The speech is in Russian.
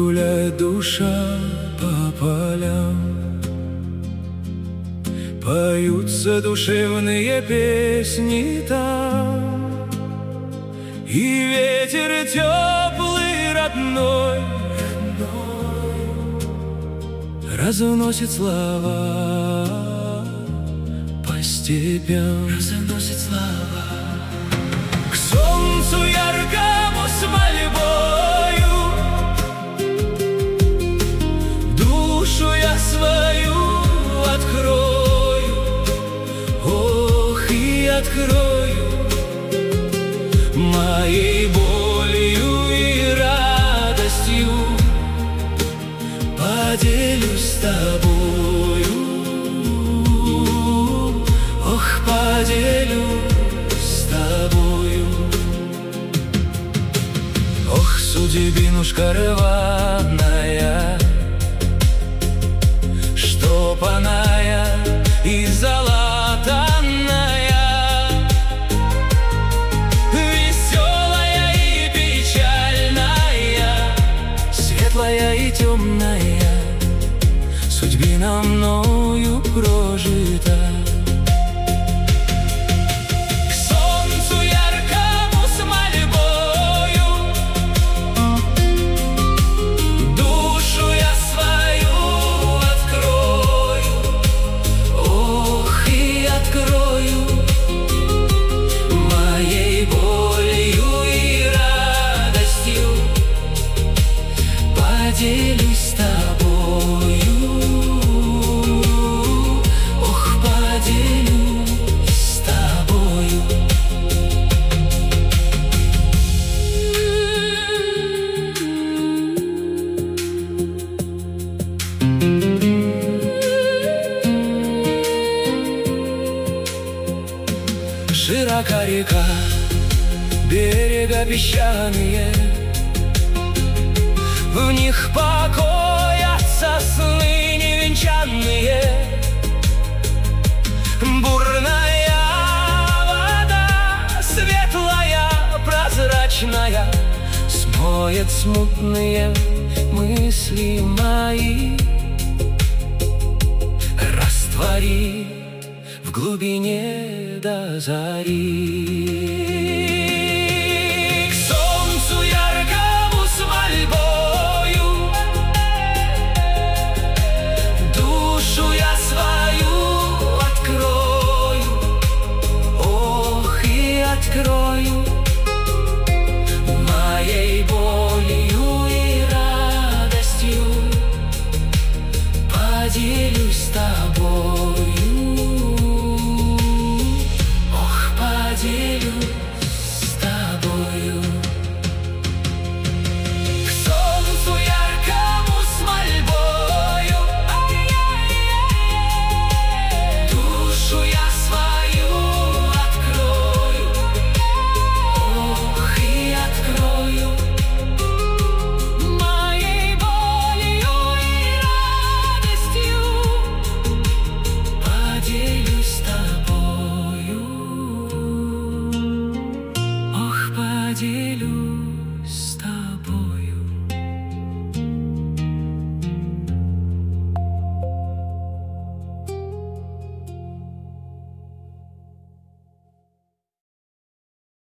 гуляет душа по полям, поются душевные песни там, и ветер теплый родной разносит слова по степям. Разносит слова к солнцу яркому с мольбою, душу я свою открою, ох, и открою, моей болью и радостью поделюсь с тобою, ох, поделюсь с тобою. Ох, судьбинушка рваная, штопаная и залатанная, веселая и печальная, светлая и темная, судьбина мною прожита. К солнцу яркому с мольбою, душу я свою открою, ох, и открою, моей болью и радостью поделюсь с тобою, ох, поделюсь с тобою. Широка река, берега песчаные, в них покоятся сны невенчанные. Бурная вода, светлая, прозрачная, смоет смутные мысли мои, растворит в глубине до зари. К солнцу яркому с мольбою, душу я свою открою, ох, и открою, моей болью и радостью поделюсь с тобою, ох, поделюсь с тобою. К солнцу яркому с мольбою, душу я свою открою, ох, и открою, моей болью и радостью поделюсь с тобою, ох, поделюсь с тобою.